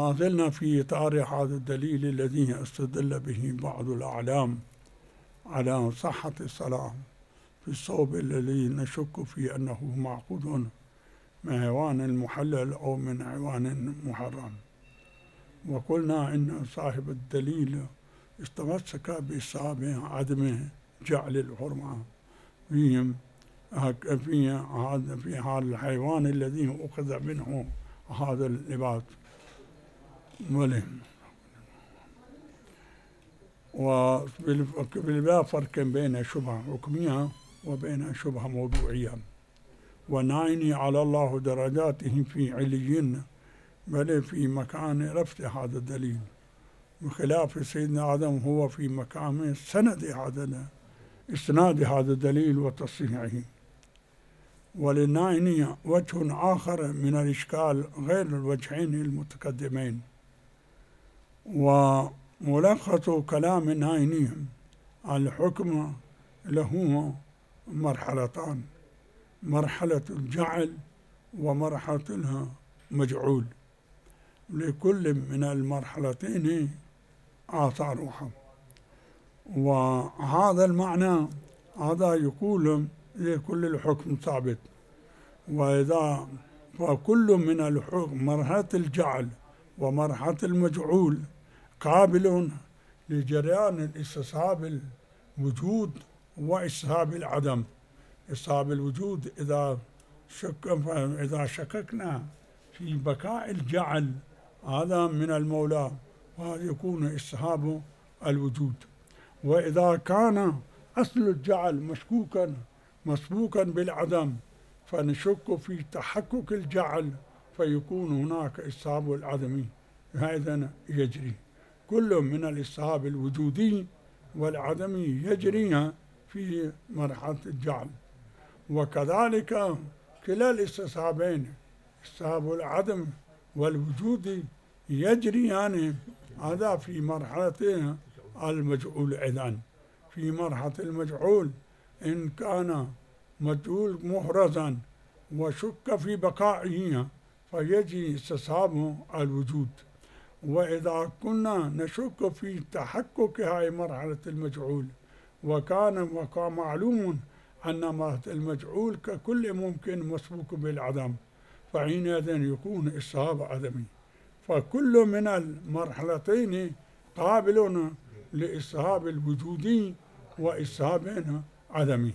ما زلنا في إطار هذا الدليل الذي استدل به بعض الأعلام على صحة الصلاة في الصوب الذي نشك في أنه معقود من حيوان محلل أو من حيوان محرم. وقلنا إن صاحب الدليل استمسك بصواب عدم جعل الحرمة في هذا الحيوان الذي أخذ منه هذا اللباس. وبلا فرق بين شبهة حكمية وبين شبهة موضوعية. ونعني على الله درجاته في عليين بل في مكان رفع هذا الدليل، بخلاف سيدنا آدم هو في مقام إسناد هذا الدليل وتصحيحه. وللنائني وجه آخر من الإشكال غير الوجهين المتقدمين. وملخص كلام النائني الحكم له مرحلتان: مرحلة الجعل ومرحلة المجعول، لكل من المرحلتين آثارها. وهذا المعنى هذا يقول لكل الحكم ثابت. وإذا فكل من الحكم مرحلة الجعل ومرحلة المجعول قابل لجريان الاستصحاب الوجود واستصحاب العدم. استصحاب الوجود إذا شككنا في بقاء الجعل هذا من المولى ويكون استصحاب الوجود. وإذا كان أصل الجعل مسبوكا بالعدم فنشك في تحقق الجعل فيكون هناك استصحاب العدم. هذا يجري كل من الاستصحاب الوجودي والعدمي يجري في مرحلة الجعل. وكذلك كلا الاستصحابين استصحاب العدم والوجود يجريان هذا في مرحلة المجعول. إذن في مرحلة المجعول إن كان مجعول محرزا وشك في بقائه فيجي استصحاب الوجود. وإذا كنا نشك في تحقق هذه مرحلة المجعول وكان معلوم أن مرحلة المجعول ككل ممكن مسبوق بالعدم فحينئذ يكون استصحاب عدمي. فكل من المرحلتين قابل لاستصحاب الوجودي واستصحاب عدمي.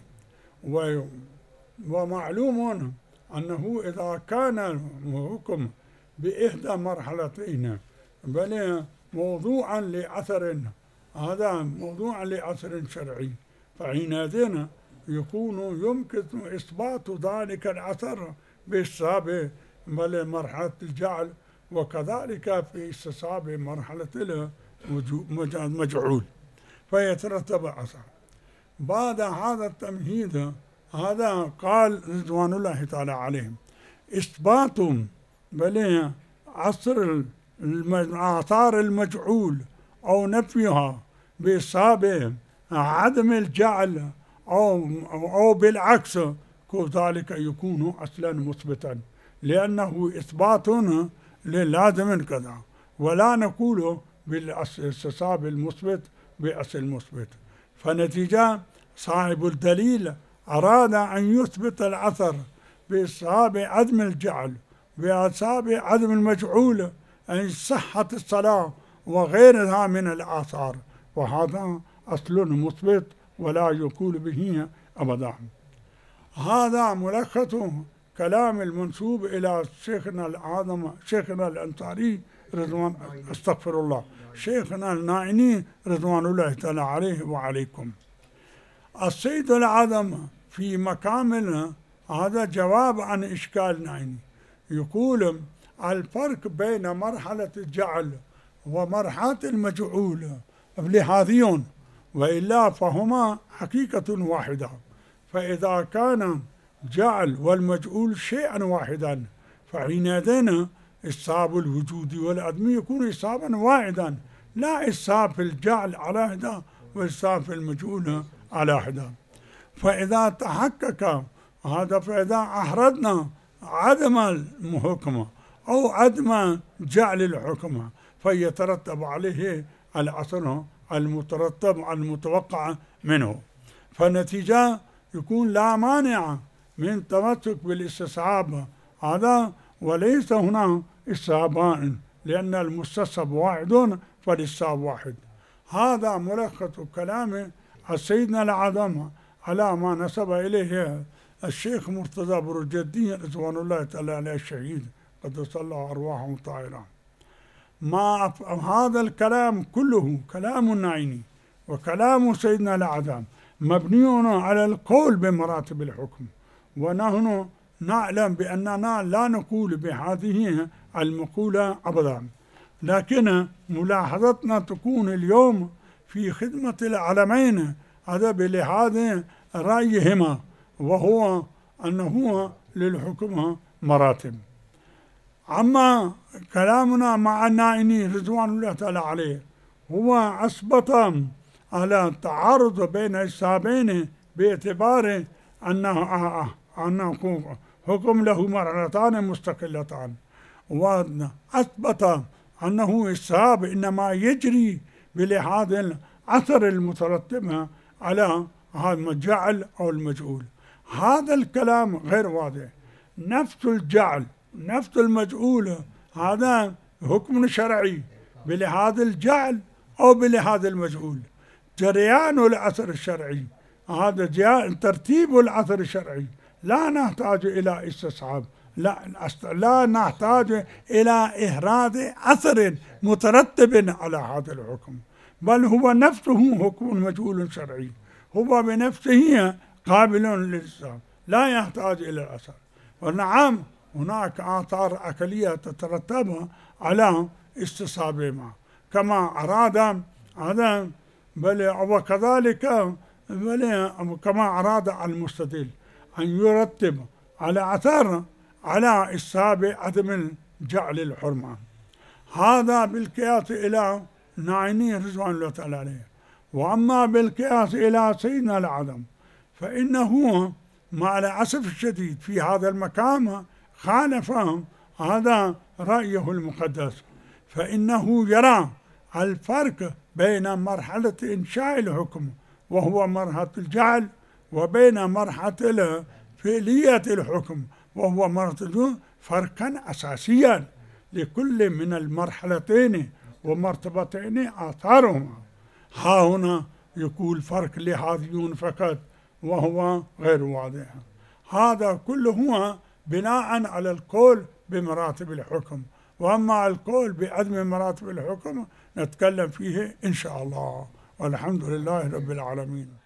ومعلوم أنه إذا كان الحكم بإحدى مرحلتين بل موضوعا لأثر، هذا موضوع لأثر شرعي، فحينئذ يمكن إثبات ذلك الأثر باستصحاب مرحلة الجعل وكذلك في استصحاب مرحلة المجعول فيترتب أثر. بعد هذا التمهيد هذا قال رضوان الله تعالى عليهم إثبات بل عصر آثار المجعول أو نفيها بإصابة عدم الجعل أو بالعكس كذلك يكون أصلا مثبتا، لأنه إثبات للازم كذا، ولا نقول بالاستصحاب المثبت بأصل المثبت. فنتيجة صاحب الدليل أراد أن يثبت الأثر بإصحاب عدم الجعل بإصحاب عدم المجعول أي صحة الصلاة وغيرها من الآثار، وهذا أصل مثبت ولا يقول به أبدا. هذا ملخص كلام المنسوب إلى شيخنا الأعظم شيخنا الأنصاري شيخنا النائني رضوان الله تعالى عليه وعليكم. السيد الأعظم في مقامنا هذا جواب عن إشكال نائني، يقول الفرق بين مرحلة الجعل ومرحلة المجعول لهذيون، وإلا فهما حقيقة واحدة. فإذا كان جعل والمجعول شيئا واحدا فحينئذ استصحاب الوجود والعدم يكون استصحابا واحدا، لا استصحاب الجعل على حدة واستصحاب المجعول على حدة. فإذا تحقق هذا فإذا أحرزنا عدم الحكم أو عدم جعل الحكم، فيترتب عليه الأثر المترتب المتوقع منه. فالنتيجة يكون لا مانع من تمسك بالاستصحاب هذا، وليس هنا استصحابان، لأن المستصحب واحد فالاستصحاب واحد. هذا ملخص كلام سيدنا الأعظم على ما نسب إليه الشيخ مرتضى برج الدين رضوان الله تعالى عليه الشهيد قدس الله أرواحهم الطاهرة. ما هذا الكلام كله كلام النعيني وكلام سيدنا الأعظم مبني على القول بمراتب الحكم، ونحن نعلم بأننا لا نقول بهذه المقولة أبدا، لكن ملاحظتنا تكون اليوم في خدمة العالمين هذا بلحاظ رأيهما، وهو أنه للحكم مراتب. أما كلامنا مع النائني رضوان الله تعالى عليه هو أثبت على التعارض بين السابين باعتبار أنه حكم له مرحلتان مستقلتان، وأثبت أنه الساب إنما يجري بلحاظ الأثر المترتب على هذا الجعل أو المجعول. هذا الكلام غير واضح. نفس الجعل نفس المجعول هذا حكم شرعي بلحاظ الجعل أو بلحاظ المجعول. جريان الأثر الشرعي هذا ترتيب الأثر الشرعي، لا نحتاج إلى استصحاب، لا نحتاج إلى إهراز أثر مترتب على هذا الحكم، بل هو نفسه حكم مجعول شرعي، هو بنفسه قابل للاستصحاب، لا يحتاج إلى الأثر. ونعم هناك آثار أكلية تترتب على استصحابهما كما أراد هذا، بل وكذلك كما أراد المستدل أن يرتب على أثر على استصحاب عدم جعل الحرمة. هذا بالقياس إلى ناعيني رضوان الله تعالى عليه. وأما بالقياس إلى سيدنا الأعظم فإنه مع الأسف الشديد في هذا المقام خالف هذا رأيه المقدس، فإنه يرى الفرق بين مرحلة إنشاء الحكم وهو مرحلة الجعل، وبين مرحلة فعلية الحكم وهو مرحلة فرقا أساسيا لكل من المرحلتين ومرتبتين آثارهما. ها هنا يقول فرق لحاظي فقط وهو غير واضح. هذا كله هو بناء على القول بمراتب الحكم، وأما القول بعدم مراتب الحكم نتكلم فيه إن شاء الله، والحمد لله رب العالمين.